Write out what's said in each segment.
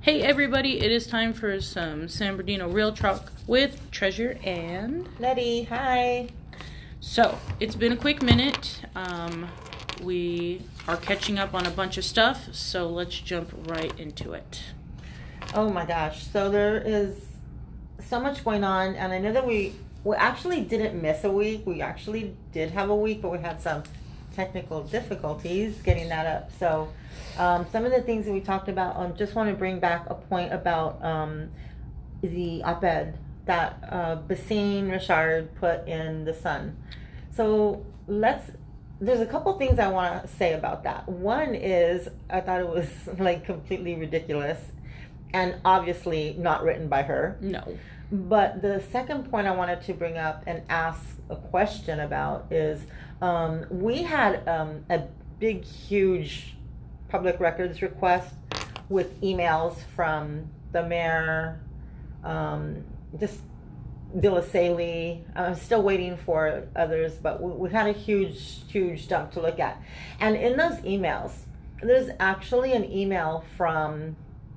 Hey everybody, it is time for some San Bernardino Real Talk with Treasure and Letty. Hi. So, it's been a quick minute. We are catching up on a bunch of stuff, so let's jump right into it. Oh my gosh. So there is so much going on, and I know that we actually didn't miss a week. We actually did have a week, but we had some technical difficulties getting that up. So some of the things that we talked about, just want to bring back a point about the op-ed that Basine Richard put in The Sun. So there's a couple things I want to say about that. One is I thought it was like completely ridiculous and obviously not written by her. No. But the second point I wanted to bring up and ask a question about is we had a big, huge public records request with emails from the mayor, just Dillasaley. I'm still waiting for others, but we had a huge dump to look at. And in those emails, there's actually an email from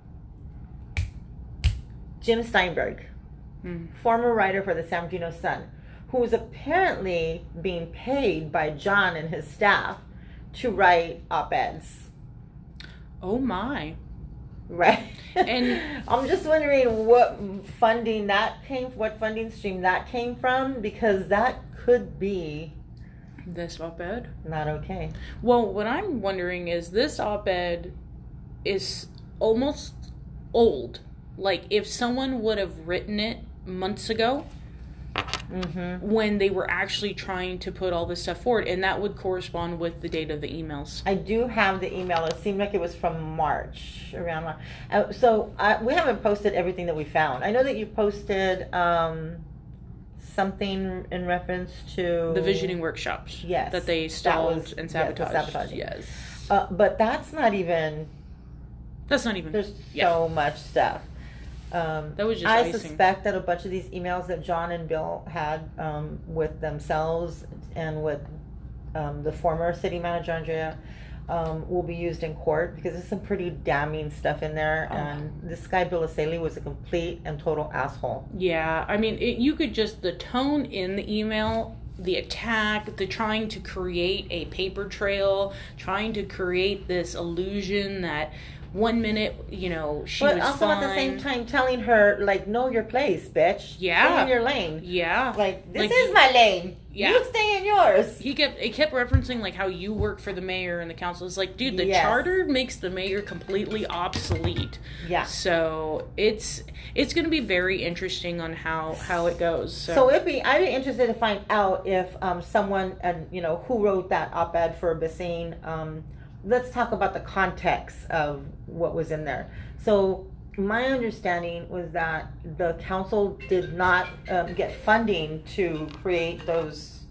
Jim Steinberg, former writer for the San Bernardino Sun, who is apparently being paid by John and his staff to write op-eds. Oh my. Right. And I'm just wondering what funding stream that came from, because that could be this op-ed? not okay. Well, what I'm wondering is this op-ed is almost old. Like, if someone would have written it months ago, when they were actually trying to put all this stuff forward, and that would correspond with the date of the emails. I do have the email. It seemed like it was from March, around March. So we haven't posted everything that we found. I know that you posted something in reference to The visioning workshops. Yes. That they stalled and sabotaged. sabotaging. Yes. But that's not even... That's not even... There's so much stuff. That was just I icing. suspect that a bunch of these emails that John and Bill had with themselves and with the former city manager, Andrea, will be used in court, because there's some pretty damning stuff in there. And this guy, Bill Asaley, was a complete and total asshole. Yeah, I mean, you could just... The tone in the email... The attack, the trying to create a paper trail, trying to create this illusion that 1 minute, she was fine. But also at the same time telling her, like, know your place, bitch. Yeah. Stay in your lane. Yeah. Like, this is my lane. Yeah. You stay in yours. It kept referencing, like, how you work for the mayor and the council. It's like, dude, the charter makes the mayor completely obsolete. Yeah. So it's going to be very interesting on how it goes. So I'd be interested to find out if someone, and who wrote that op-ed for Basine. Let's talk about the context of what was in there. So my understanding was that the council did not get funding to create those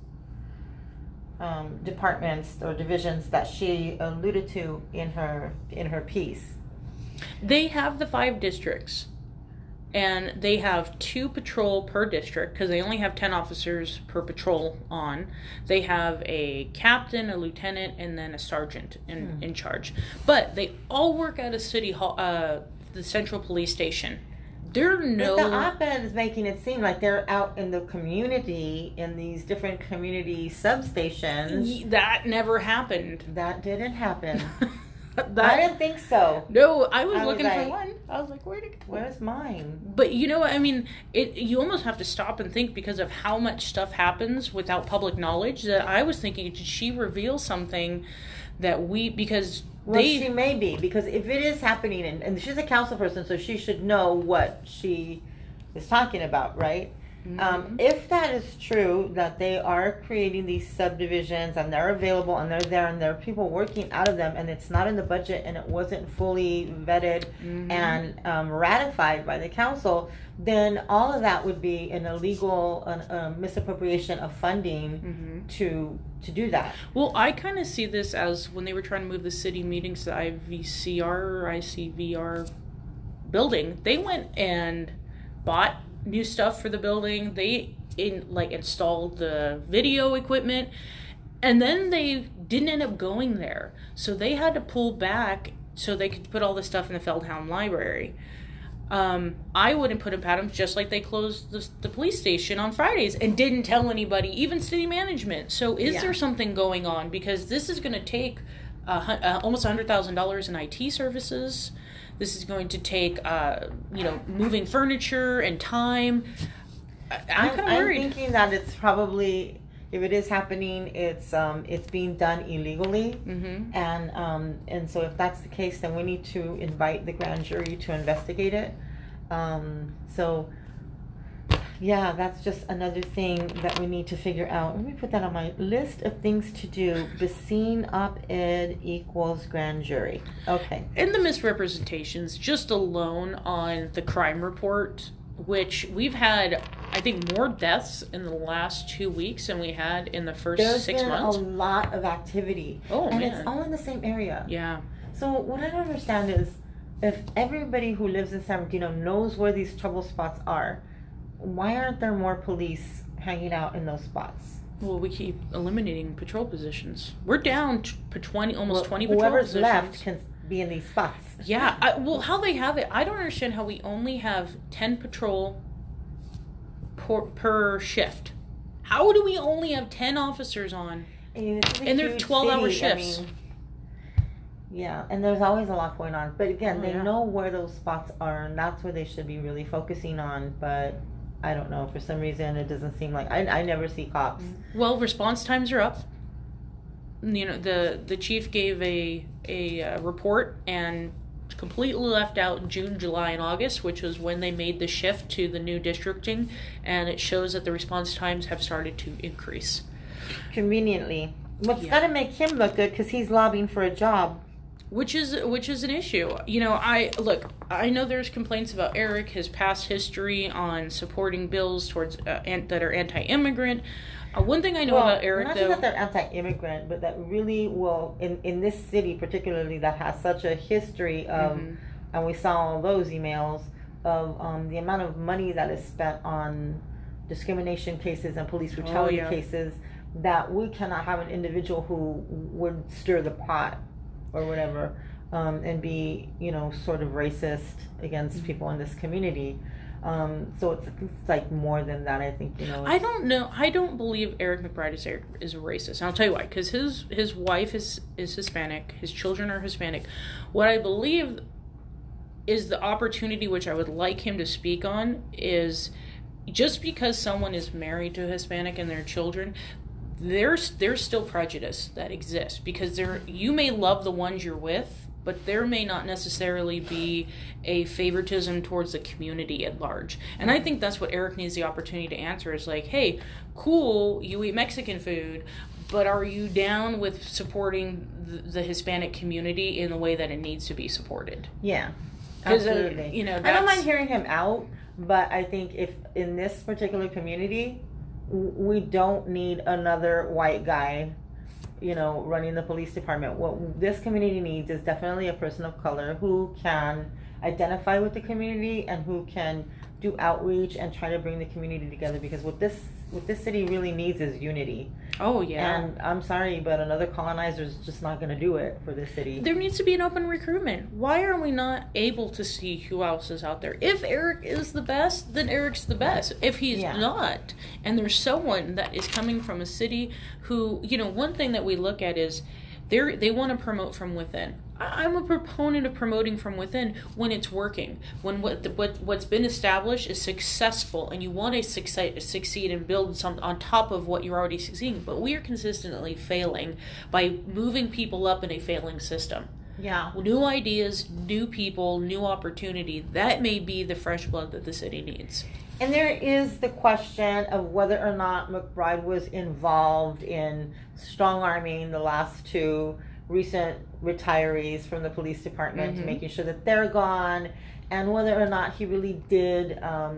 departments or divisions that she alluded to in her piece. They have the 5 districts. And they have 2 patrol per district, because they only have 10 officers per patrol on. They have a captain, a lieutenant, and then a sergeant in charge. But they all work at a city hall, the central police station. But the op-ed is making it seem like they're out in the community, in these different community substations. That never happened. That didn't happen. I didn't think so. No, I was looking for one. I was like, where's mine? But you know what I mean? You almost have to stop and think, because of how much stuff happens without public knowledge, that I was thinking, did she reveal something that she may be, because if it is happening, and she's a council person, so she should know what she is talking about, right? If that is true, that they are creating these subdivisions and they're available and they're there and there are people working out of them, and it's not in the budget and it wasn't fully vetted and ratified by the council, then all of that would be an illegal misappropriation of funding to do that. Well, I kind of see this as when they were trying to move the city meetings to IVCR or ICVR building, they went and bought new stuff for the building. They installed the video equipment, and then they didn't end up going there, so they had to pull back so they could put all this stuff in the Feldham Library. I wouldn't put up Adams, just like they closed the police station on Fridays and didn't tell anybody, even city management. So is there something going on? Because this is going to take almost $100,000 in IT services. This is going to take, moving furniture and time. I'm kind of worried. I'm thinking that it's probably, if it is happening, it's being done illegally, and so if that's the case, then we need to invite the grand jury to investigate it. So yeah, that's just another thing that we need to figure out. Let me put that on my list of things to do. Basine op-ed equals grand jury. Okay. And the misrepresentations, just alone on the crime report, which we've had, I think, more deaths in the last 2 weeks than we had in the first 6 months. There's been a lot of activity. And it's all in the same area. Yeah. So what I don't understand is, if everybody who lives in San Bernardino knows where these trouble spots are, why aren't there more police hanging out in those spots? Well, we keep eliminating patrol positions. We're down to 20 patrol positions. Whoever's left can be in these spots. Yeah. How they have it, I don't understand how we only have 10 patrol per shift. How do we only have 10 officers on? And they're 12-hour shifts. Yeah, and there's always a lot going on. But again, they know where those spots are, and that's where they should be really focusing on. But I don't know. For some reason, it doesn't seem like... I never see cops. Well, response times are up. You know, the chief gave a report and completely left out June, July, and August, which was when they made the shift to the new districting, and it shows that the response times have started to increase. Conveniently. What's got to make him look good, because he's lobbying for a job. Which is an issue. You know, I know there's complaints about Eric, his past history on supporting bills towards that are anti-immigrant. One thing I know about Eric, not though, just that they're anti-immigrant, but that really will, in this city particularly, that has such a history of, and we saw all those emails of the amount of money that is spent on discrimination cases and police brutality cases, that we cannot have an individual who would stir the pot or whatever, and be, sort of racist against people in this community. So it's like more than that, I think, I don't know. I don't believe Eric McBride is a racist. And I'll tell you why. Because his wife is Hispanic. His children are Hispanic. What I believe is the opportunity, which I would like him to speak on, is just because someone is married to a Hispanic and their children, there's still prejudice that exists, because you may love the ones you're with, but there may not necessarily be a favoritism towards the community at large. And I think that's what Eric needs the opportunity to answer, is like, hey, cool, you eat Mexican food, but are you down with supporting the Hispanic community in the way that it needs to be supported? Yeah, absolutely. I don't mind hearing him out, but I think if in this particular community, we don't need another white guy, running the police department. What this community needs is definitely a person of color who can identify with the community and who can do outreach and try to bring the community together, because what this city really needs is unity. Oh, yeah. And I'm sorry, but another colonizer is just not going to do it for this city. There needs to be an open recruitment. Why are we not able to see who else is out there? If Eric is the best, then Eric's the best. If he's not, and there's someone that is coming from a city who, one thing that we look at is they want to promote from within. I'm a proponent of promoting from within when it's working, when what's been established is successful, and you want to succeed and build something on top of what you're already succeeding. But we are consistently failing by moving people up in a failing system. Yeah. New ideas, new people, new opportunity. That may be the fresh blood that the city needs. And there is the question of whether or not McBride was involved in strong-arming the last two recent retirees from the police department, making sure that they're gone, and whether or not he really did,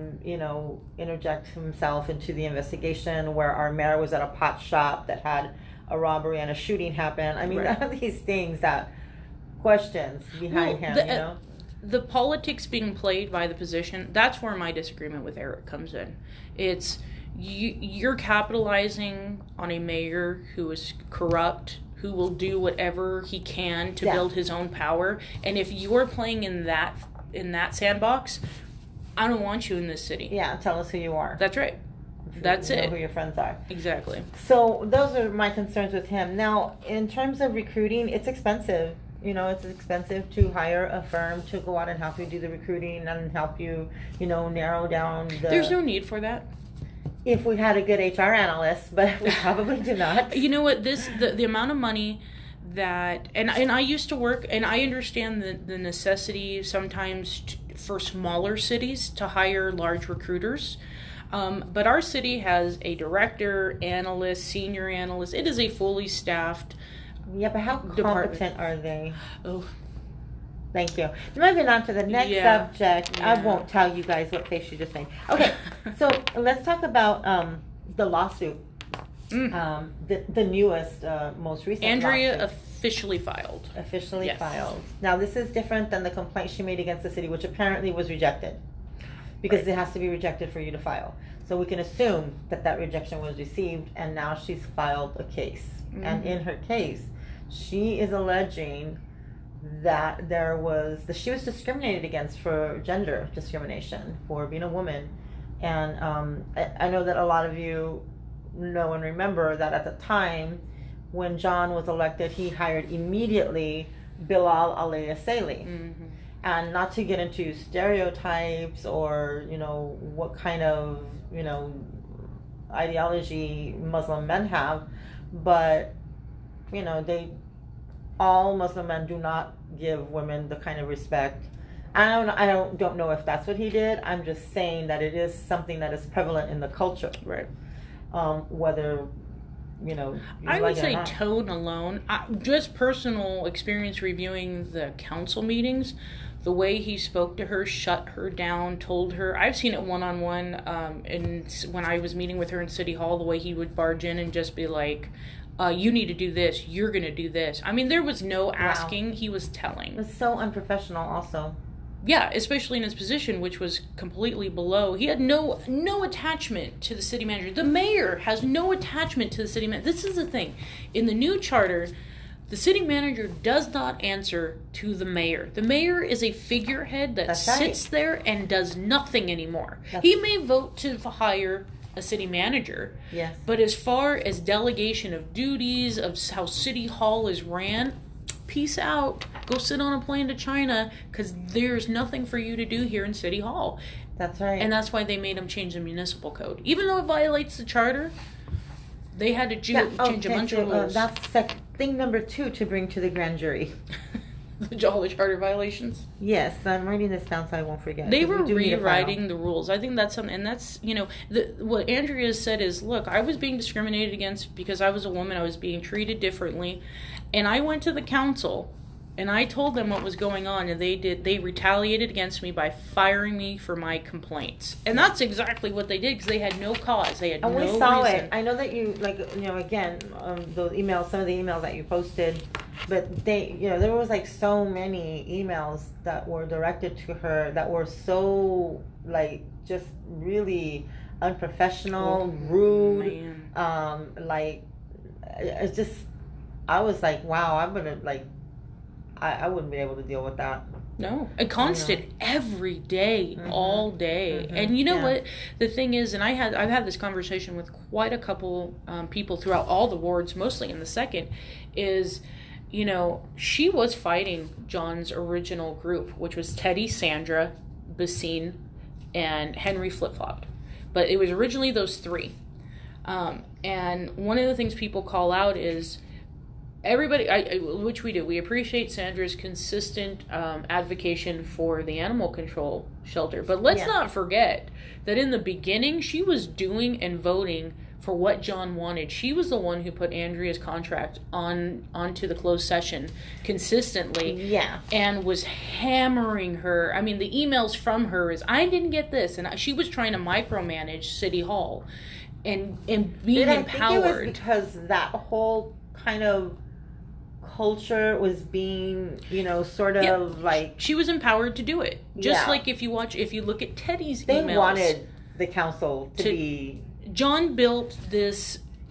interject himself into the investigation where our mayor was at a pot shop that had a robbery and a shooting happen. I mean, none of these things that questions behind him, The politics being played by the position, that's where my disagreement with Eric comes in. It's you're capitalizing on a mayor who is corrupt, who will do whatever he can to Yeah. build his own power. And if you're playing in that sandbox, I don't want you in this city. Yeah, tell us who you are. That's right. That's You know it. who your friends are. Exactly. So those are my concerns with him. Now, in terms of recruiting, it's expensive. You know, it's expensive to hire a firm to go out and help you do the recruiting and help you, you know, narrow down the... There's no need for that. If we had a good HR analyst, but we probably do not. You know what? The amount of money that, and I used to work, and I understand the necessity sometimes for smaller cities to hire large recruiters. But our city has a director, analyst, senior analyst. It is a fully staffed Yeah, but how department. competent are they? Oh, Thank you. Moving on to the next Yeah. subject. I Yeah. won't tell you guys what face you just made. Okay, so let's talk about the lawsuit. The newest, most recent Andrea lawsuit. officially filed. Officially Yes. filed. Now, this is different than the complaint she made against the city, which apparently was rejected. Because it has to be rejected for you to file. So we can assume that that rejection was received, and now she's filed a case. And in her case, she is alleging that she was discriminated against for gender discrimination, for being a woman. And I know that a lot of you know and remember that at the time when John was elected, he hired immediately Bilal Alayasali. Mm-hmm. And not to get into stereotypes or, you know, what kind of, you know, ideology Muslim men have, but, you know, all Muslim men do not give women the kind of respect. I don't know if that's what he did. I'm just saying that it is something that is prevalent in the culture. Right. Whether, you know, I like would it or say not. tone alone, just personal experience reviewing the council meetings, the way he spoke to her, shut her down, told her. I've seen it one-on-one, and when I was meeting with her in City Hall, the way he would barge in and just be like, you need to do this, you're going to do this. I mean, there was no asking, he was telling. It was so unprofessional also. Yeah, especially in his position, which was completely below. He had no attachment to the city manager. The mayor has no attachment to the city manager. This is the thing. In the new charter, the city manager does not answer to the mayor. The mayor is a figurehead that That's right. sits there and does nothing anymore. That's- He may vote to hire a city manager, Yes. but as far as delegation of duties, of how City Hall is ran, peace out. Go sit on a plane to China, because there's nothing for you to do here in City Hall. That's right. And that's why they made him change the municipal code. Even though it violates the charter, they had to change a bunch of rules. That's thing number 2 to bring to the grand jury. All the charter violations. Yes, I'm writing this down so I won't forget. They 'cause were we do need to file. rewriting the rules. I think that's something, and that's, you know, what Andrea said is, look, I was being discriminated against because I was a woman. I was being treated differently. And I went to the council and I told them what was going on, and they retaliated against me by firing me for my complaints. And that's exactly what they did, because they had no cause. They had And no we saw reason. it. I know that you, like, you know, again, those emails, some of the emails that you posted, but they, you know, there was like so many emails that were directed to her that were so, like, just really unprofessional, rude, man. like, it's just, I was like, wow, I'm gonna, like, I wouldn't be able to deal with that. No, a constant, every day, all day. And you know yeah. what? The thing is, and I've had this conversation with quite a couple people throughout all the wards, mostly in the second, is, you know, she was fighting John's original group, which was Teddy, Sandra, Basine, and Henry Flip-Flopped. But it was originally those 3. And one of the things people call out is, everybody, which we do, we appreciate Sandra's consistent advocacy for the animal control shelter. But let's not forget that in the beginning, she was doing and voting for what John wanted. She was the one who put Andrea's contract onto the closed session consistently. Yeah. And was hammering her. I mean, the emails from her is, I didn't get this. And she was trying to micromanage City Hall and being I empowered. think it was because that whole kind of culture was being, you know, sort of like, she was empowered to do it. Just Yeah. like if you look at Teddy's they emails. wanted the council to be. John built this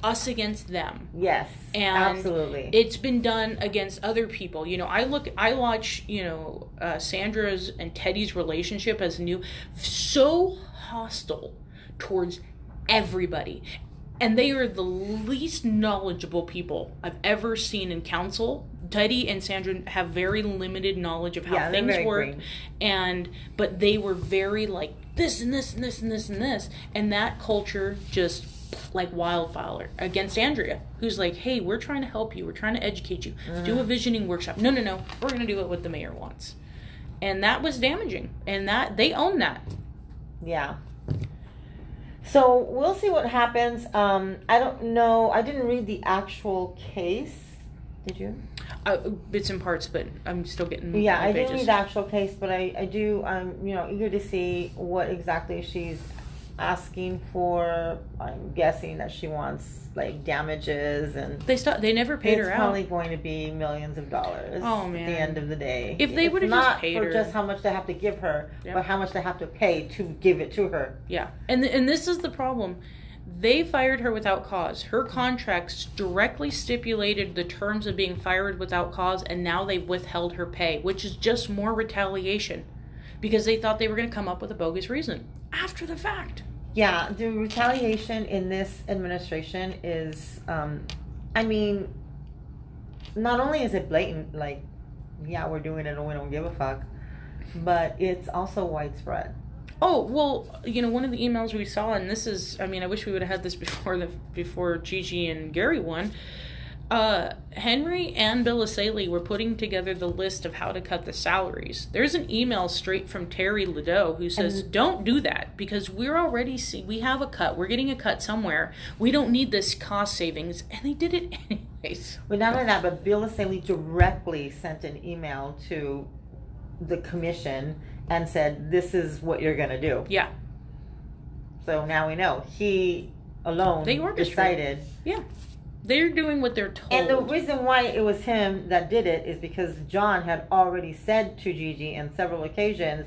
us against them. Yes, And absolutely. it's been done against other people. I watch, Sandra's and Teddy's relationship as so hostile towards everybody. And they are the least knowledgeable people I've ever seen in council. Teddy and Sandra have very limited knowledge of how things work. But they were very like this and this and this and this and this. And that culture just like wildfire against Andrea, who's like, hey, we're trying to help you. We're trying to educate you. Do a visioning workshop. No. We're going to do it what the mayor wants. And that was damaging. And that they own that. Yeah. So we'll see what happens. I don't know. I didn't read the actual case. Did you? Bits and parts, but I'm still getting. Yeah, I didn't read the actual case, but I'm eager to see what exactly she's asking for. I'm guessing that she wants like damages, and they never paid her out. It's probably going to be millions of dollars. Oh man! At the end of the day, if they would have just paid her, not for just how much they have to give her, but how much they have to pay to give it to her. Yeah, and this is the problem. They fired her without cause. Her contracts directly stipulated the terms of being fired without cause, and now they've withheld her pay, which is just more retaliation, because they thought they were going to come up with a bogus reason after the fact. Yeah, the retaliation in this administration is, not only is it blatant, like, yeah, we're doing it and we don't give a fuck, but it's also widespread. Oh, well, one of the emails we saw, and this is, I wish we would have had this before Gigi and Gary won. Henry and Bill Asaley were putting together the list of how to cut the salaries. There's an email straight from Terry Ladeau who says, don't do that, because we're already we have a cut. We're getting a cut somewhere. We don't need this cost savings. And they did it anyways. Well, not only that, but Bill Asaley directly sent an email to the commission and said, this is what you're going to do. Yeah. So now we know. He alone decided. Yeah. They're doing what they're told. And the reason why it was him that did it is because John had already said to Gigi on several occasions,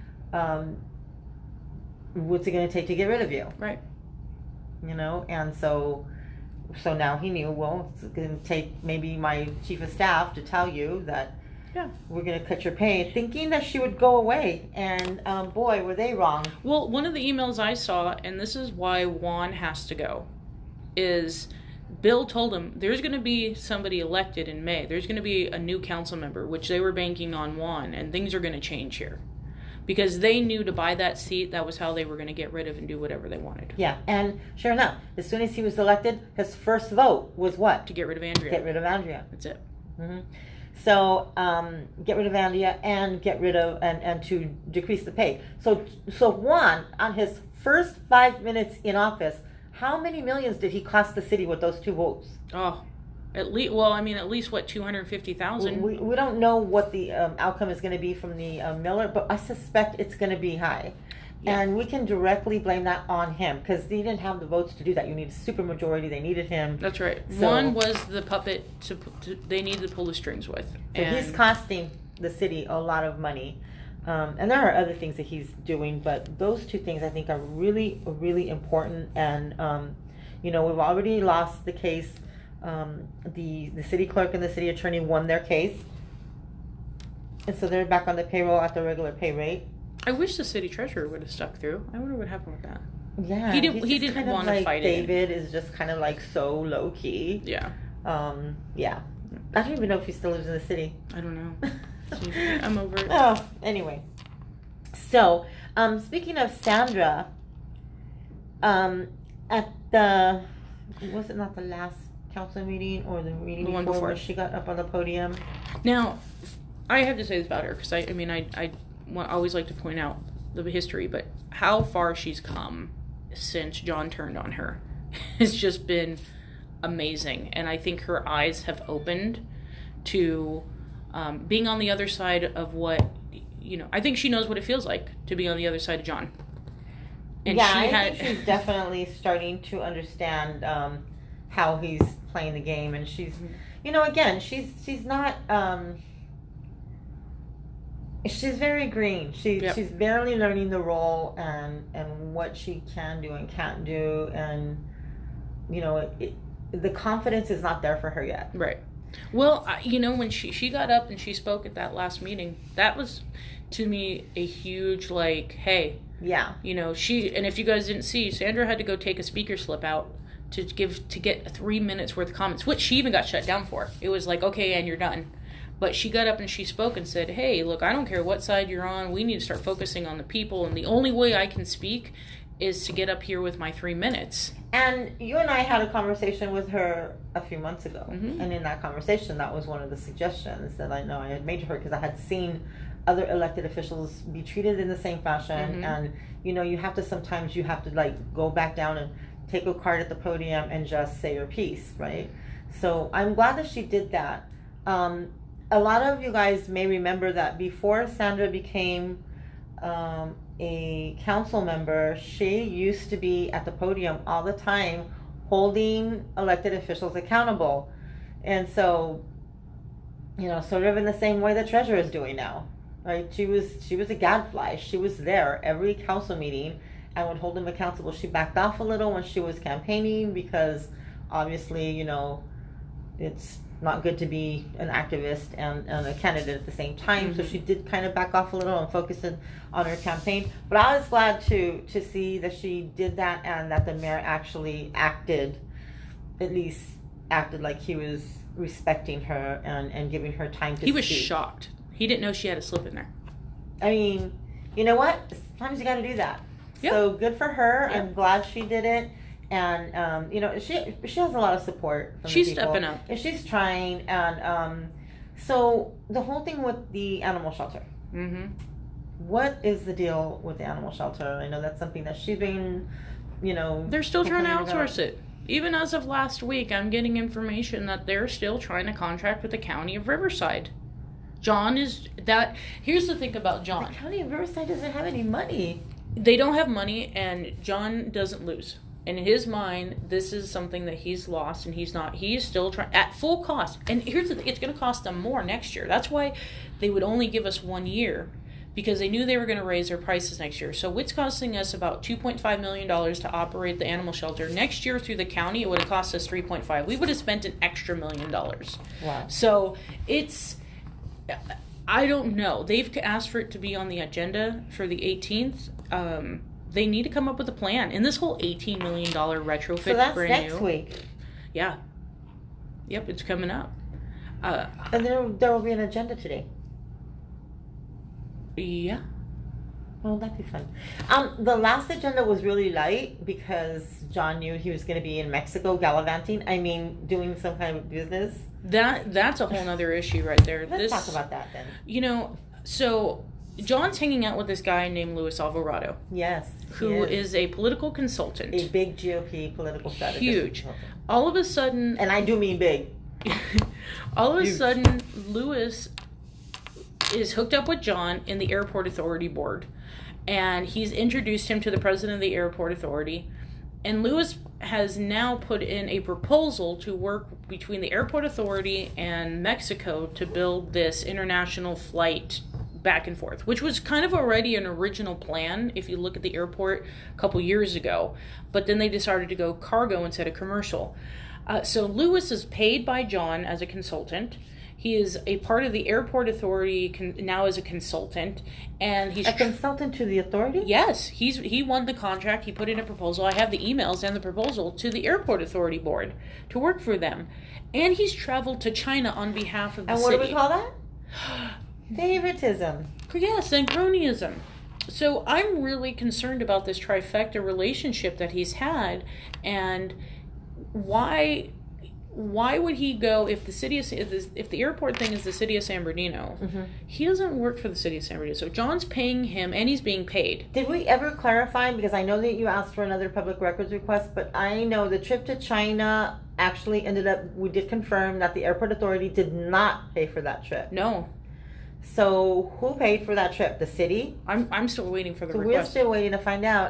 what's it going to take to get rid of you? Right. And so now he knew, well, it's going to take maybe my chief of staff to tell you that we're going to cut your pay, thinking that she would go away. And boy, were they wrong. Well, one of the emails I saw, and this is why Juan has to go, is Bill told him there's going to be somebody elected in May. There's going to be a new council member, which they were banking on Juan, and things are going to change here. Because they knew to buy that seat, that was how they were going to get rid of and do whatever they wanted. Yeah, and sure enough, as soon as he was elected, his first vote was what? To get rid of Andrea. Get rid of Andrea. That's it. Mm-hmm. So, get rid of Andrea and get rid of, and to decrease the pay. So Juan, on his first 5 minutes in office, how many millions did he cost the city with those 2 votes? Oh, at least what, 250,000? We don't know what the outcome is going to be from the Miller, but I suspect it's going to be high. Yeah. And we can directly blame that on him, because they didn't have the votes to do that. You need a supermajority. They needed him. That's right. So, Juan was the puppet they needed to pull the strings with. So he's costing the city a lot of money. And there are other things that he's doing, but those 2 things I think are really, really important. And, we've already lost the case. The city clerk and the city attorney won their case. And so they're back on the payroll at the regular pay rate. I wish the city treasurer would have stuck through. I wonder what happened with that. Yeah. He didn't want to fight it. David is just kind of like so low key. Yeah. Yeah. I don't even know if he still lives in the city. I don't know. I'm over it. Oh, anyway. So, speaking of Sandra, at the, was it not the last council meeting or the meeting before where she got up on the podium? Now, I have to say this about her, because I always like to point out the history, but how far she's come since John turned on her has just been amazing. And I think her eyes have opened to being on the other side of what, I think she knows what it feels like to be on the other side of John. And I think she's definitely starting to understand how he's playing the game. And she's, again, she's not... she's very green. She's barely learning the role and what she can do and can't do, and the confidence is not there for her yet. Right. Well, when she got up and she spoke at that last meeting, that was, to me, a huge, hey. Yeah. And if you guys didn't see, Sandra had to go take a speaker slip out to get 3 minutes worth of comments, which she even got shut down for. It was okay, and you're done. But she got up and she spoke and said, hey, look, I don't care what side you're on. We need to start focusing on the people. And the only way I can speak is to get up here with my 3 minutes. And you and I had a conversation with her a few months ago. Mm-hmm. And in that conversation, that was one of the suggestions that I know I had made to her, because I had seen other elected officials be treated in the same fashion. Mm-hmm. And, you have to go back down and take a card at the podium and just say your piece, right? So I'm glad that she did that. A lot of you guys may remember that before Sandra became a council member, she used to be at the podium all the time holding elected officials accountable. And so, sort of in the same way the treasurer is doing now, right? She was a gadfly. She was there every council meeting and would hold them accountable. She backed off a little when she was campaigning, because obviously, it's not good to be an activist and a candidate at the same time. Mm-hmm. So she did kind of back off a little and focus on her campaign. But I was glad to see that she did that, and that the mayor actually acted like he was respecting her and giving her time to speak. He was shocked. He didn't know she had a slip in there. I mean, you know what? Sometimes you got to do that. Yep. So good for her. Yep. I'm glad she did it. And she has a lot of support from she's the people. Stepping up, and she's trying. And so the whole thing with the animal shelter. Mm-hmm. What is the deal with the animal shelter? I know that's something that she's been, they're still trying to outsource it. Even as of last week, I'm getting information that they're still trying to contract with the county of Riverside. Here's the thing about John. The county of Riverside doesn't have any money. They don't have money, and John doesn't lose. And in his mind, this is something that he's lost, and he's still trying at full cost. And here's the thing, it's going to cost them more next year. That's why they would only give us 1 year, because they knew they were going to raise their prices next year. So it's costing us about $2.5 million to operate the animal shelter. Next year through the county, it would have cost us $3.5 million. We would have spent an extra $1 million. Wow. So I don't know. They've asked for it to be on the agenda for the 18th. They need to come up with a plan. And this whole $18 million retrofit, so that's brand next new. Week. Yeah. Yep, it's coming up. And there will be an agenda today. Yeah. Well, that'd be fun. The last agenda was really light because John knew he was going to be in Mexico gallivanting. I mean, doing some kind of business. That's a whole other issue right there. Let's talk about that then. So John's hanging out with this guy named Luis Alvarado. Yes. Who is a political consultant. A big GOP political strategist. Huge. All of a sudden... And I do mean big. All of a sudden, Luis is hooked up with John in the Airport Authority board. And he's introduced him to the president of the Airport Authority. And Luis has now put in a proposal to work between the Airport Authority and Mexico to build this international flight back and forth, which was kind of already an original plan if you look at the airport a couple years ago. But then they decided to go cargo instead of commercial. So Luis is paid by John as a consultant. He is a part of the Airport Authority now as a consultant, and he's a consultant to the authority. Yes, he won the contract. He put in a proposal. I have the emails and the proposal to the Airport Authority board to work for them, and he's traveled to China on behalf of the city. And what do we call that? Favoritism. Yes, and cronyism. So I'm really concerned about this trifecta relationship that he's had, and why would he go if the airport thing is the city of San Bernardino? Mm-hmm. He doesn't work for the city of San Bernardino. So John's paying him, and he's being paid. Did we ever clarify? Because I know that you asked for another public records request, but I know the trip to China actually ended up. We did confirm that the Airport Authority did not pay for that trip. No. So who paid for that trip? The city? I'm still waiting for the request. We're still waiting to find out.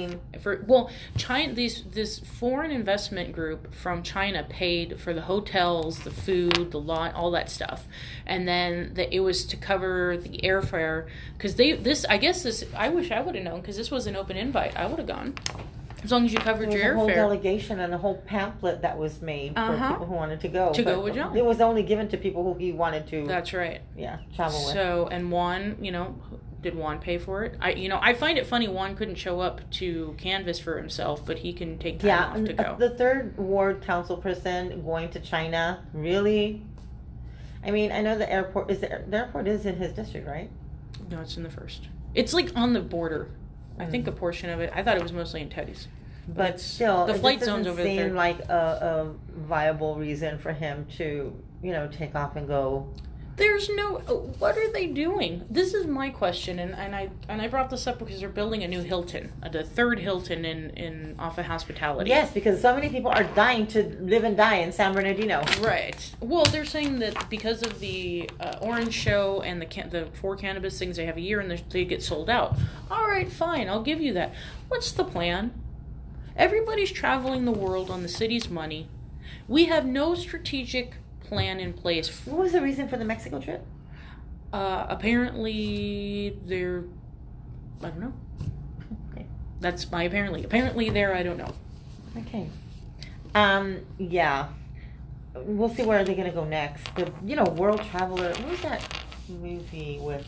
China, this foreign investment group from China paid for the hotels, the food, the lot, all that stuff, and then it was to cover the airfare because I wish I would have known because this was an open invite. I would have gone. As long as you covered There was your a whole airfare. delegation and a whole pamphlet that was made for people who wanted to go. To go but with John. It was only given to people who he wanted to. That's right. Yeah, travel with. So, and Juan, did Juan pay for it? I find it funny Juan couldn't show up to canvass for himself, but he can take time off to go. The third ward council person going to China, really? I mean, I know the airport the airport is in his district, right? No, it's in the first. It's like on the border. I think a portion of it. I thought it was mostly in Teddy's. But still, the flight it zone's doesn't over there. seem like a viable reason for him to, take off and go. There's no. What are they doing? This is my question, and I brought this up because they're building a new Hilton, the third Hilton in off of Hospitality. Yes, because so many people are dying to live and die in San Bernardino. Right. Well, they're saying that because of the Orange Show and the 4 cannabis things they have a year, and they get sold out. All right, fine, I'll give you that. What's the plan? Everybody's traveling the world on the city's money. We have no strategic plan in place. What was the reason for the Mexico trip? Apparently they're, I don't know. Okay. That's my apparently. Apparently they're, I don't know. Okay. Yeah. We'll see where they're gonna go next. The World Traveler. What was that movie with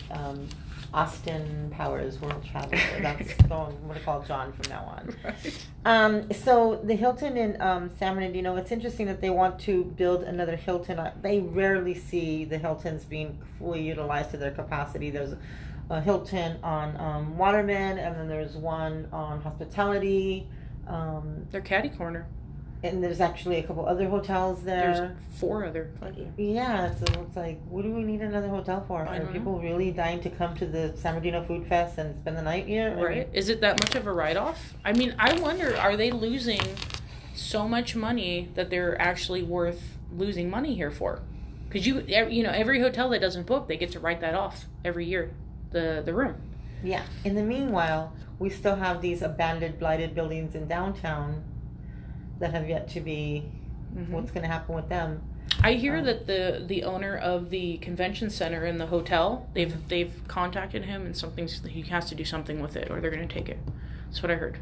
Austin Powers, World Traveler? That's what I call John from now on. Right. So the Hilton in San Bernardino. It's interesting that they want to build another Hilton. They rarely see the Hiltons being fully utilized to their capacity. There's a Hilton on Waterman, and then there's one on Hospitality. They're catty corner. And there's actually a couple other hotels there. There's 4 other. Yeah, so it's like, what do we need another hotel for? Are people really dying to come to the San Bernardino Food Fest and spend the night here? Right. Is it that much of a write-off? I mean, I wonder, are they losing so much money that they're actually worth losing money here for? Because every hotel that doesn't book, they get to write that off every year, the room. Yeah. In the meanwhile, we still have these abandoned, blighted buildings in downtown that have yet to be. What's going to happen with them? I hear that the owner of the convention center in the hotel, they've contacted him, and he has to do something with it, or they're going to take it. That's what I heard.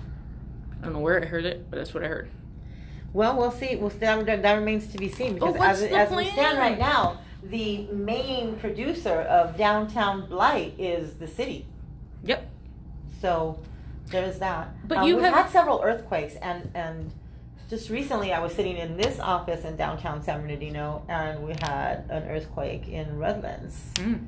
I don't know where I heard it, but that's what I heard. Well, we'll see. That remains to be seen, because as we stand right now, the main producer of downtown blight is the city. Yep. So there's that. But we've had several earthquakes, and just recently I was sitting in this office in downtown San Bernardino, and we had an earthquake in Redlands,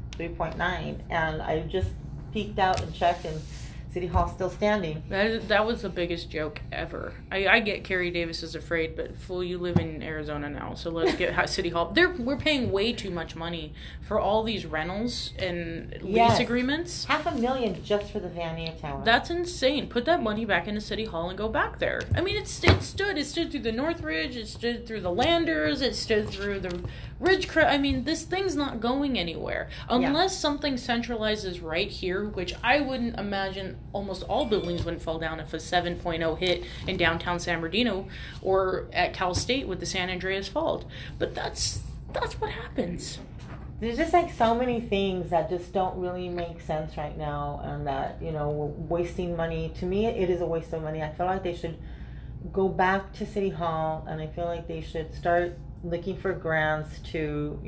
3.9, and I just peeked out and checked, and City Hall's still standing. That was the biggest joke ever. I get Carrie Davis is afraid, but fool, you live in Arizona now, so let's get City Hall. We're paying way too much money for all these rentals and lease agreements. $500,000 just for the Vanier Tower. That's insane. Put that money back into City Hall and go back there. I mean, it stood through the Northridge, it stood through the Landers, it stood through the Ridgecrest. I mean, this thing's not going anywhere unless something centralizes right here, which I wouldn't imagine. Almost all buildings wouldn't fall down if a 7.0 hit in downtown San Bernardino or at Cal State with the San Andreas Fault. But that's what happens. There's just like so many things that just don't really make sense right now, and that we're wasting money. To me, it is a waste of money. I feel like they should go back to City Hall, and I feel like they should start looking for grants to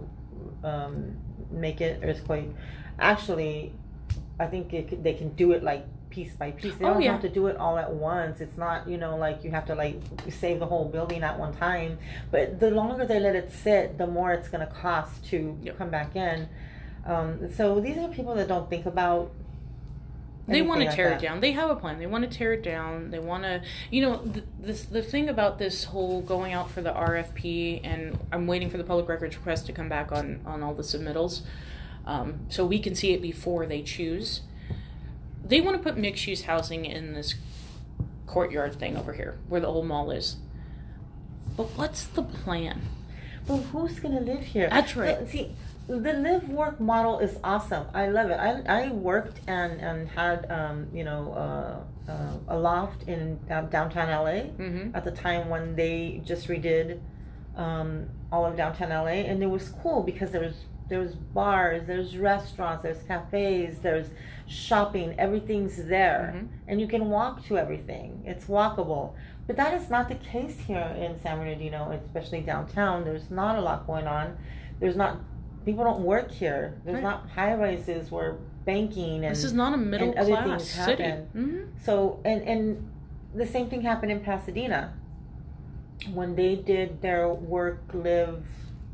make it earthquake. Actually, I think they can do it like piece by piece. They don't have to do it all at once. It's not, like you have to like save the whole building at one time. But the longer they let it sit, the more it's going to cost to come back in. So these are people that don't think about. They want to tear it down. They have a plan. They want to tear it down. They want to, the thing about this whole going out for the RFP, and I'm waiting for the public records request to come back on all the submittals. So we can see it before they choose. They want to put mixed-use housing in this courtyard thing over here, where the old mall is. But what's the plan? Well, who's going to live here? That's right. See, the live-work model is awesome. I love it. I worked and had, a loft in downtown LA at the time when they just redid all of downtown LA, and it was cool because there was there's bars, there's restaurants, there's cafes, there's shopping, everything's there. Mm-hmm. And you can walk to everything. It's walkable. But that is not the case here in San Bernardino, especially downtown. There's not a lot going on. There's not, people don't work here. There's Right. not high rises where banking and This is not a middle and other class things city. happen. Mm-hmm. So, and the same thing happened in Pasadena when they did their work live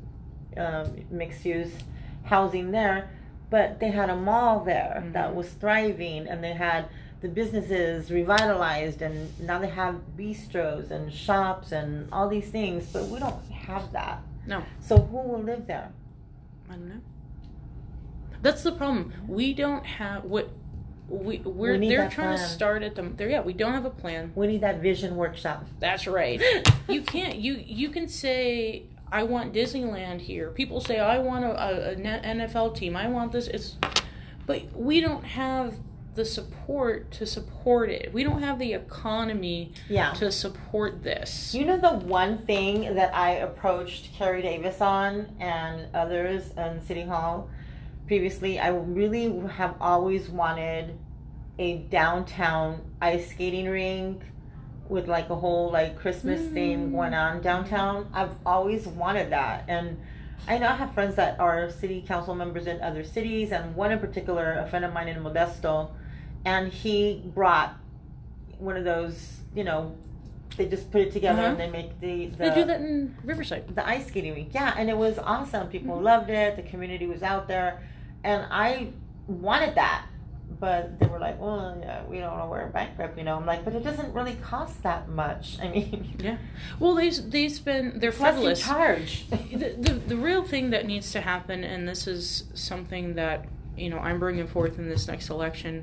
mixed use housing there, but they had a mall there Mhm. that was thriving, and they had the businesses revitalized, and now they have bistros and shops and all these things, but we don't have that. No. So who will live there? I don't know. That's the problem. We don't have what we're. We need They're that trying to plan. start at the. Yeah, we don't have a plan. We need that vision workshop. That's right. You can't. You can say I want Disneyland here. People say I want an NFL team. I want this. But we don't have the support to support it. We don't have the economy Yeah. to support this. You know, the one thing that I approached Carrie Davis on and others in City Hall previously, I really have always wanted a downtown ice skating rink with like a whole like Christmas theme going on downtown. I've always wanted that. And I know I have friends that are city council members in other cities, and one in particular, a friend of mine in Modesto, and he brought one of those, you know, they just put it together and they make the They do that in Riverside. the ice skating rink. Yeah, and it was awesome. People Mhm. loved it. The community was out there, and I wanted that. But they were like, well, yeah, we don't know, we're bankrupt, you know. I'm like, but it doesn't really cost that much. I mean, Yeah. Well, they spend. They're plus you frivolous. charge. The real thing that needs to happen, and this is something that I'm bringing forth in this next election,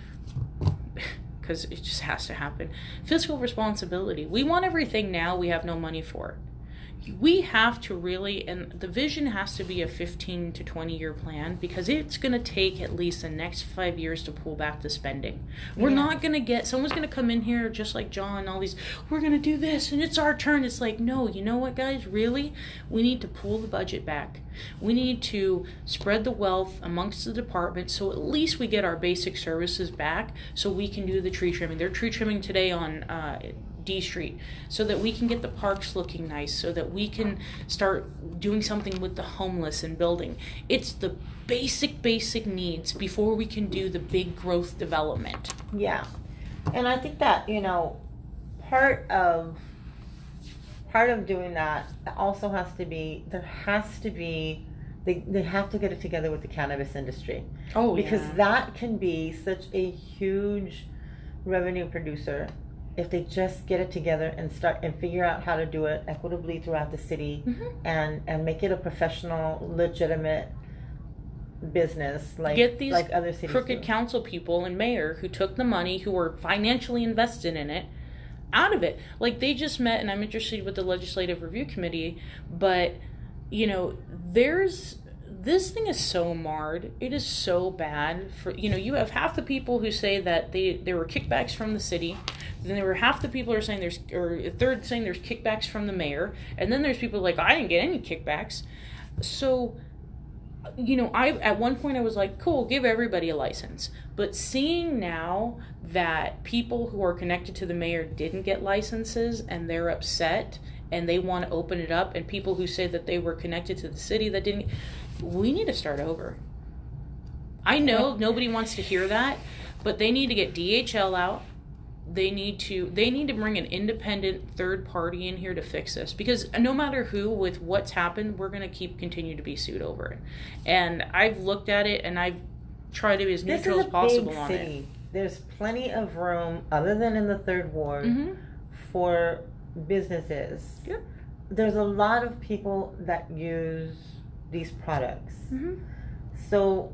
because it just has to happen. Fiscal responsibility. We want everything now. We have no money for it. We have to really, and the vision has to be a 15 to 20 year plan, because it's going to take at least the next 5 years to pull back the spending. We're Yeah. not going to get, someone's going to come in here just like John, all these, we're going to do this and it's our turn. It's like, no, you know what, guys, really? We need to pull the budget back. We need to spread the wealth amongst the departments, so at least we get our basic services back, so we can do the tree trimming. They're tree trimming today on D Street, so that we can get the parks looking nice, so that we can start doing something with the homeless and building. It's the basic needs before we can do the big growth development. Yeah, and I think that part of doing that also has to be they have to get it together with the cannabis industry. Oh, because yeah. that can be such a huge revenue producer if they just get it together and start and figure out how to do it equitably throughout the city. Mm-hmm. and make it a professional, legitimate business Get these like other cities crooked do. council people and mayor who took the money, who were financially invested in it, out of it. Like, they just met, and I'm interested with the Legislative Review Committee, but this thing is so marred. It is so bad. For you have half the people who say that there were kickbacks from the city, then there were half the people who are saying a third saying there's kickbacks from the mayor, and then there's people like, I didn't get any kickbacks. So I at one point I was like, cool, give everybody a license. But seeing now that people who are connected to the mayor didn't get licenses, and they're upset and they want to open it up, and people who say that they were connected to the city that didn't, we need to start over. I know nobody wants to hear that, but they need to get DHL out. They need to bring an independent third party in here to fix this, because no matter who, with what's happened, we're going to continue to be sued over it. And I've looked at it, and I've tried to be as neutral as possible on it. There's plenty of room, other than in the third ward, Mm-hmm. for businesses. Yep. There's a lot of people that use these products. Mm-hmm. So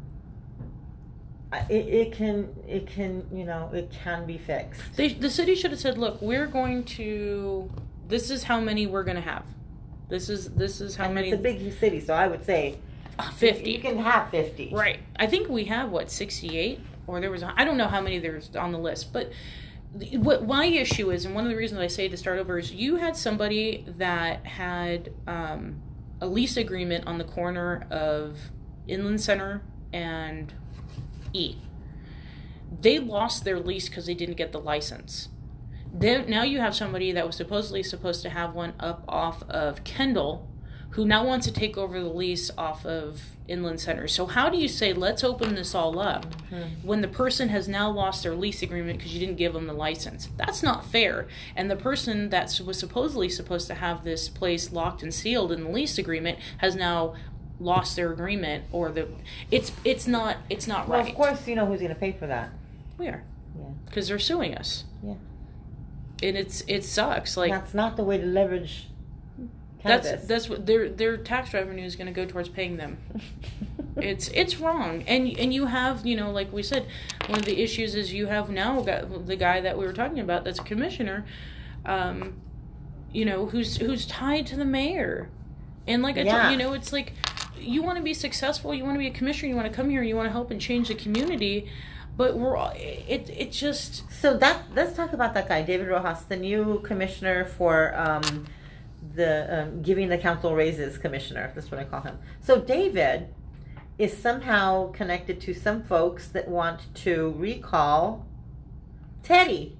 it can be fixed. The city should have said, look, this is how many we're going to have. This is how many. It's a big city, so I would say 50. You can have 50. Right. I think we have 68, or there was, I don't know how many there's on the list, but what my issue is, and one of the reasons I say to start over, is you had somebody that had a lease agreement on the corner of Inland Center and E. They lost their lease because they didn't get the license. Now you have somebody that was supposedly supposed to have one up off of Kendall, who now wants to take over the lease off of Inland Center. So how do you say, let's open this all up, when the person has now lost their lease agreement because you didn't give them the license? That's not fair. And the person that was supposedly supposed to have this place locked and sealed in the lease agreement has now lost their agreement, or it's not right. Well, of course, you know who's going to pay for that. We are. Yeah. Because they're suing us. Yeah. And it sucks. Like, that's not the way to leverage cannabis. That's what their tax revenue is going to go towards paying them. It's wrong. And you have, you know, like we said, one of the issues is you have now got the guy that we were talking about that's a commissioner, you know, who's tied to the mayor. And like I told you know, it's like, you want to be successful, you want to be a commissioner, you want to come here, you want to help and change the community, but it just... So let's talk about that guy, David Rojas, the new commissioner for the giving the council raises commissioner. That's what I call him. So David is somehow connected to some folks that want to recall Teddy.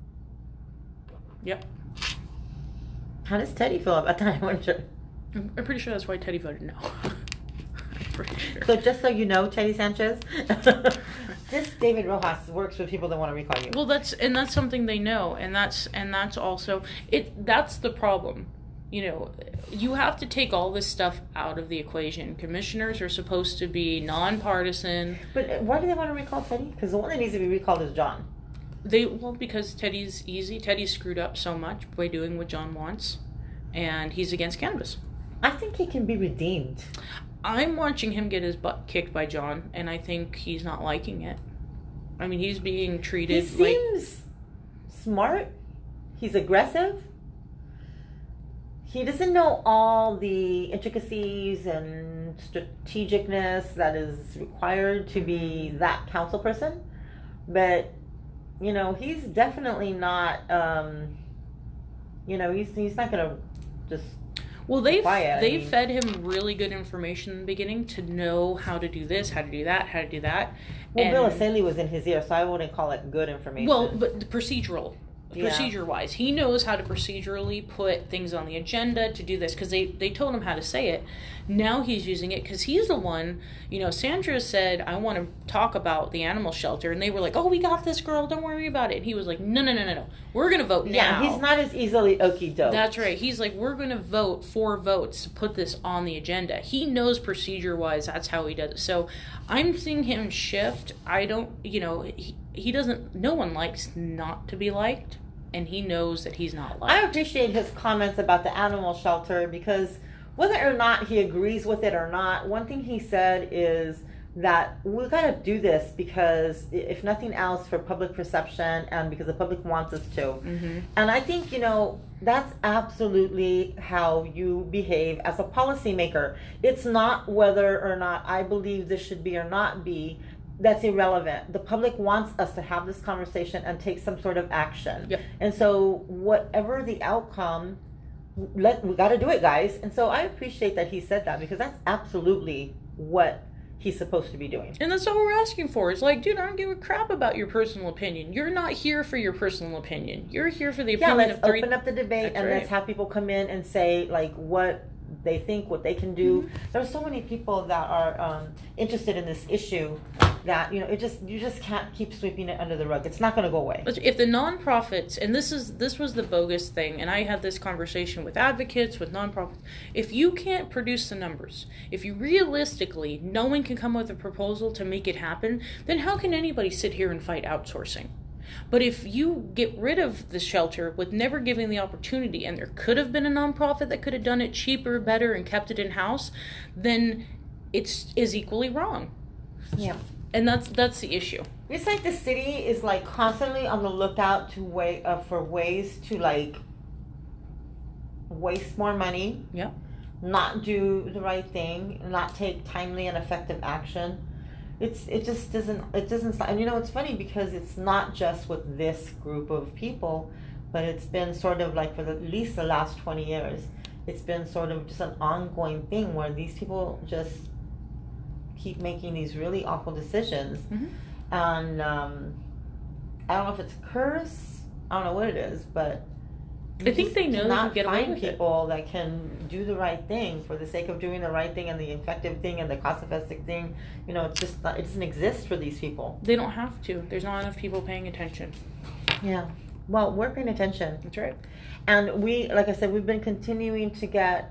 Yep. How does Teddy feel about that? I wonder. I'm pretty sure that's why Teddy voted no. I'm pretty sure. So just so you know, Teddy Sanchez, this David Rojas works with people that want to recall you. Well, that's something they know, and that's also that's the problem. You know, you have to take all this stuff out of the equation. Commissioners are supposed to be nonpartisan. But why do they want to recall Teddy? Because the one that needs to be recalled is John. Because Teddy's easy. Teddy's screwed up so much by doing what John wants, and he's against cannabis. I think he can be redeemed. I'm watching him get his butt kicked by John, and I think he's not liking it. I mean, he's being treated He seems smart. He's aggressive. He doesn't know all the intricacies and strategicness that is required to be that council person. But, you know, he's definitely not, you know, he's not going to just... Well, they've fed him really good information in the beginning to know how to do this, how to do that, how to do that. Well, Bill Asselli was in his ear, so I wouldn't call it good information. Well, but the procedure-wise, he knows how to procedurally put things on the agenda to do this, because they told him how to say it. Now he's using it because he's the one, you know, Sandra said, I want to talk about the animal shelter, and they were like, oh, we got this, girl, don't worry about it. And he was like, no, we're going to vote now. Yeah, he's not as easily okie-doke. That's right. He's like, we're going to vote 4 votes to put this on the agenda. He knows procedure-wise that's how he does it. So I'm seeing him shift. I don't, you know, he doesn't, no one likes not to be liked, and he knows that he's not liked. I appreciate his comments about the animal shelter, because whether or not he agrees with it or not, one thing he said is that we got to do this because, if nothing else, for public perception and because the public wants us to. Mm-hmm. And I think, you know, that's absolutely how you behave as a policymaker. It's not whether or not I believe this should be or not be. That's irrelevant. The public wants us to have this conversation and take some sort of action. Yep. And so whatever the outcome, we got to do it, guys. And so I appreciate that he said that, because that's absolutely what he's supposed to be doing. And that's all we're asking for. It's like, dude, I don't give a crap about your personal opinion. You're not here for your personal opinion. You're here for the opinion of 3... Let's open up the debate, and let's have people come in and say, like, what they think, what they can do. Mm-hmm. There's so many people that are interested in this issue that, you know, you just can't keep sweeping it under the rug. It's not going to go away. If the nonprofits, and this was the bogus thing, and I had this conversation with advocates, with nonprofits, if you can't produce the numbers, if you realistically, no one can come up with a proposal to make it happen, then how can anybody sit here and fight outsourcing? But if you get rid of the shelter with never giving the opportunity, and there could have been a nonprofit that could have done it cheaper, better, and kept it in-house, then it is equally wrong. Yeah. And that's the issue. It's like the city is like constantly on the lookout for ways to like waste more money. Yeah. Not do the right thing, not take timely and effective action. It just doesn't, and you know, it's funny because it's not just with this group of people, but it's been sort of like for at least the last 20 years. it's been sort of just an ongoing thing where these people just keep making these really awful decisions. And I don't know if it's a curse, I don't know what it is, but I think they know they can get away with it. People that can do the right thing for the sake of doing the right thing and the effective thing and the cost-effective thing. You know, it's just not, it doesn't exist for these people. They don't have to. There's not enough people paying attention. Yeah. Well, we're paying attention. That's right. And we, like I said, we've been continuing to get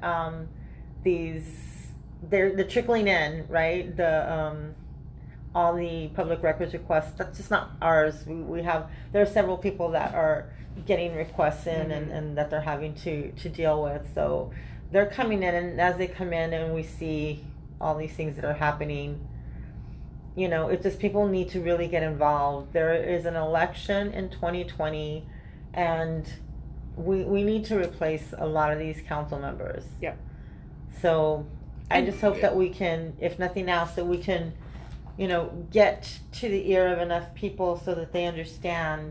they're trickling in, right? All the public records requests. That's just not ours. We have, there are several people that are getting requests in and that they're having to deal with. So they're coming in, and as they come in and we see all these things that are happening, you know, it's just people need to really get involved. There is an election in 2020, and we need to replace a lot of these council members. Yeah. So I just hope that we can, if nothing else, that we can, you know, get to the ear of enough people so that they understand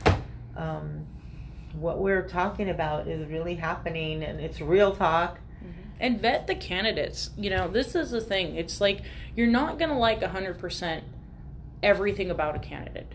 what we're talking about is really happening, and it's real talk. And vet the candidates. You know, this is the thing. It's like, you're not going to like 100% everything about a candidate.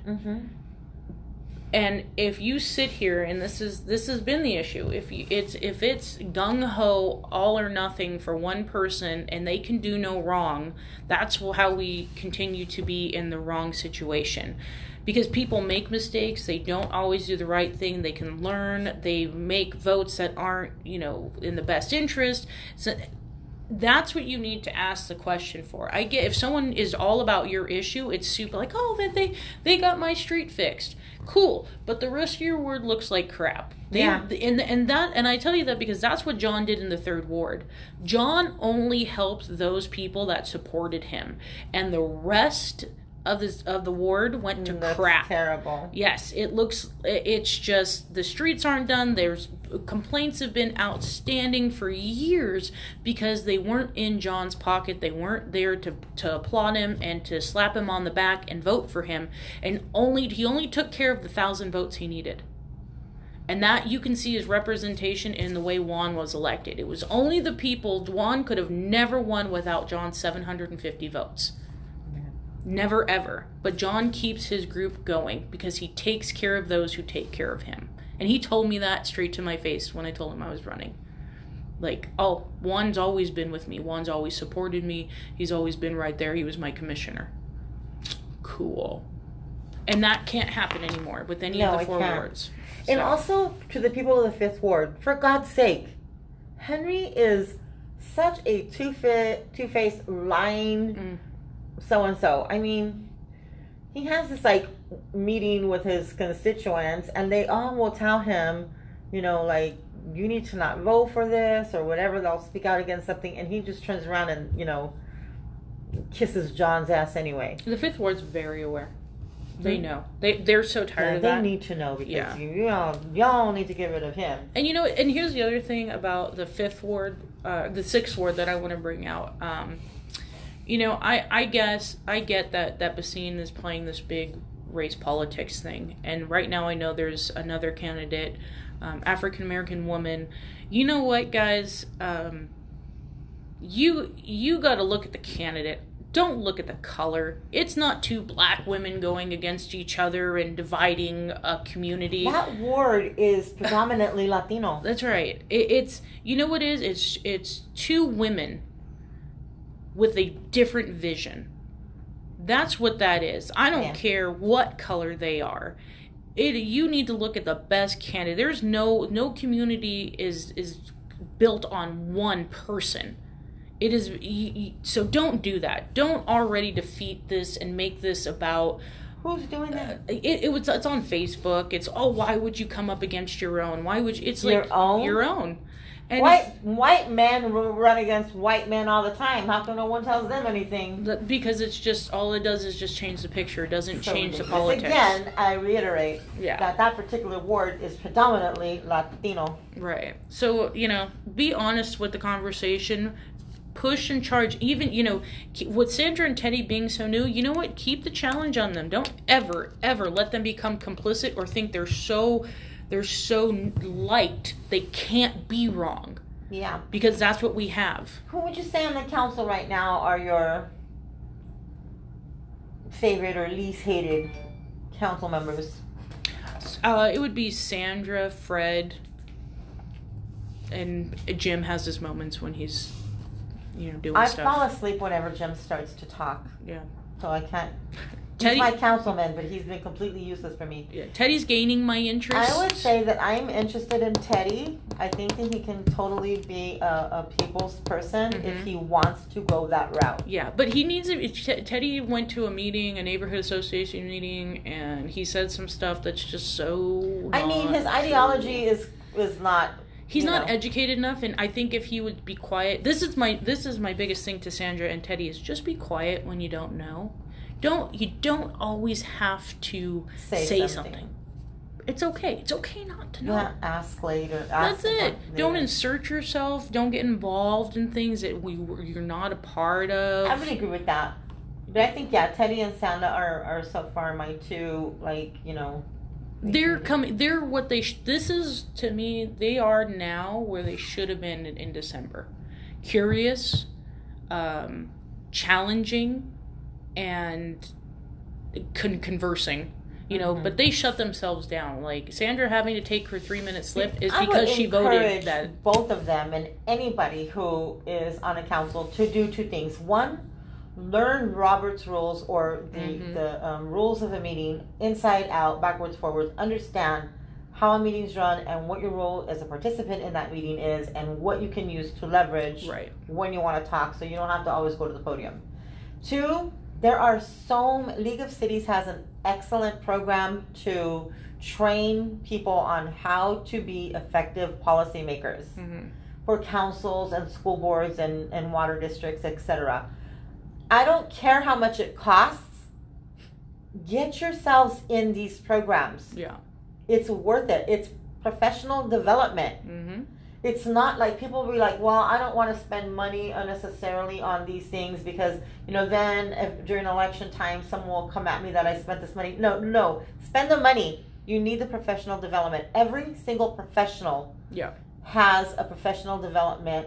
And if you sit here, and this has been the issue, if it's gung ho all or nothing for one person and they can do no wrong, that's how we continue to be in the wrong situation. Because people make mistakes, they don't always do the right thing, they can learn, they make votes that aren't, you know, in the best interest. So that's what you need to ask the question for. I get, if someone is all about your issue, it's super like, oh, they got my street fixed. Cool, but the rest of your ward looks like crap. And I tell you that because that's what John did in the 3rd Ward. John only helped those people that supported him, and the rest of the ward went to crap. Terrible. Yes, it's just the streets aren't done. There's complaints have been outstanding for years because they weren't in John's pocket. They weren't there to applaud him and to slap him on the back and vote for him. And he only took care of the 1,000 votes he needed. And that you can see his representation in the way Juan was elected. It was only the people. Juan could have never won without John's 750 votes. Never ever. But John keeps his group going because he takes care of those who take care of him. And he told me that straight to my face when I told him I was running. Like, oh, Juan's always been with me. Juan's always supported me. He's always been right there. He was my commissioner. Cool. And that can't happen anymore with any of the 4 wards. So. And also to the people of the 5th Ward, for God's sake, Henry is such a two-faced, lying so-and-so. I mean, he has this, like, meeting with his constituents, and they all will tell him, you know, like, you need to not vote for this, or whatever. They'll speak out against something, and he just turns around and, you know, kisses John's ass anyway. The 5th Ward's very aware. They know. They're so tired of that. They need to know because y'all need to get rid of him. And you know, and here's the other thing about the 5th Ward, the 6th Ward that I want to bring out. You know, I guess I get that Basine is playing this big race politics thing, and right now I know there's another candidate, African American woman. You know what, guys? You got to look at the candidate. Don't look at the color. It's not 2 black women going against each other and dividing a community. That ward is predominantly Latino. That's right. It's you know what it is? It's 2 women with a different vision. That's what that is. I don't care what color they are. You need to look at the best candidate. There's no community is built on one person. It is, so don't do that. Don't already defeat this and make this about... Who's doing that? It's on Facebook. It's, oh, why would you come up against your own? Why would you... It's like your own. And white men run against white men all the time. How come no one tells them anything? Because it's just, all it does is just change the picture. It doesn't change the politics. Again, I reiterate that particular ward is predominantly Latino. Right. So, you know, be honest with the conversation. Push and charge. Even, you know, with Sandra and Teddy being so new, you know what? Keep the challenge on them. Don't ever let them become complicit or think they're so liked they can't be wrong. Yeah. Because that's what we have. Who would you say on the council right now are your favorite or least hated council members? It would be Sandra, Fred, and Jim has his moments when he's, doing I stuff. fall asleep whenever Jim starts to talk. Yeah. So I can't. Teddy, he's my councilman, but he's been completely useless for me. Yeah, Teddy's gaining my interest. I would say that I'm interested in Teddy. I think that he can totally be a people's person if he wants to go that route. Yeah, but he needs it. Teddy went to a meeting, a neighborhood association meeting, and he said some stuff that's just so. I mean, his ideology is not. He's not educated enough, and I think if he would be quiet, this is my biggest thing to Sandra and Teddy is just be quiet when you don't know. You don't always have to say something. It's okay. It's okay not to know. Yeah, ask later. That's it. Don't insert yourself. Don't get involved in things that you're not a part of. I would agree with that. But I think Teddy and Sandra are so far my two They're coming. They're what they. This is to me. They are now where they should have been in December. Curious, challenging, and conversing. But they shut themselves down. Like Sandra having to take her 3-minute slip is because she voted that. Both of them and anybody who is on a council to do two things. One, learn Robert's rules or the rules of a meeting inside out, backwards, forwards. Understand how a meeting's run and what your role as a participant in that meeting is and what you can use to leverage when you want to talk so you don't have to always go to the podium. Two, there are League of Cities has an excellent program to train people on how to be effective policymakers for councils and school boards and water districts, etc. I don't care how much it costs. Get yourselves in these programs. Yeah. It's worth it. It's professional development. It's not like people will be like, well, I don't want to spend money unnecessarily on these things because, then if during election time, someone will come at me that I spent this money. No. Spend the money. You need the professional development. Every single professional has a professional development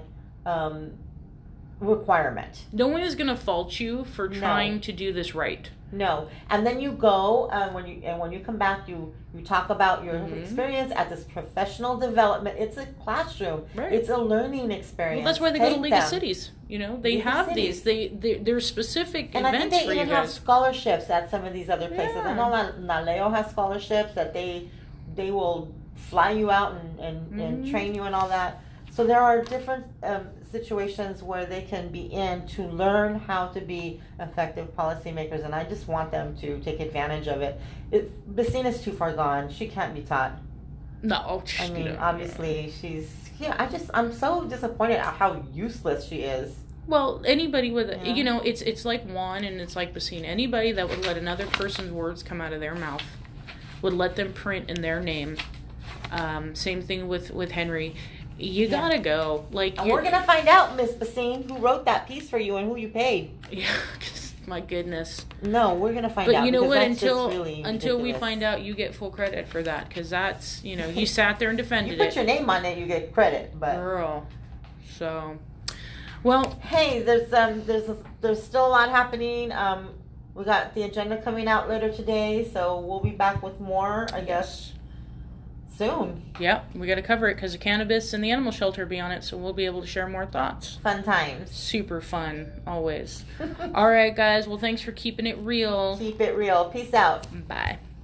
requirement. No one is going to fault you for trying to do this right. No, and then you go when you come back, you talk about your experience at this professional development. It's a classroom. Right. It's a learning experience. Well, that's why they go to League of Cities. They have these. They're specific and events for you guys. And I think they even have scholarships at some of these other places. Yeah. I know Naleo has scholarships that they will fly you out and train you and all that. So there are different situations where they can be in to learn how to be effective policymakers, and I just want them to take advantage of it. Bacina's too far gone. She can't be taught. No. I mean, obviously, I'm so disappointed at how useless she is. Well, anybody with, it's like Juan and it's like Bacina. Anybody that would let another person's words come out of their mouth, would let them print in their name. Same thing with Henry. You gotta go. And we're gonna find out, Miss Bacine, who wrote that piece for you and who you paid. Yeah, my goodness. No, we're gonna find out. But you know what? Really until we find out, you get full credit for that because that's you sat there and defended it. You put your name on it, you get credit. But girl, so well. Hey, there's still a lot happening. We got the agenda coming out later today, so we'll be back with more, I guess. Soon. Yep, we got to cover it because the cannabis and the animal shelter will be on it, so we'll be able to share more thoughts. Fun times. Super fun, always. All right, guys. Well, thanks for keeping it real. Keep it real. Peace out. Bye.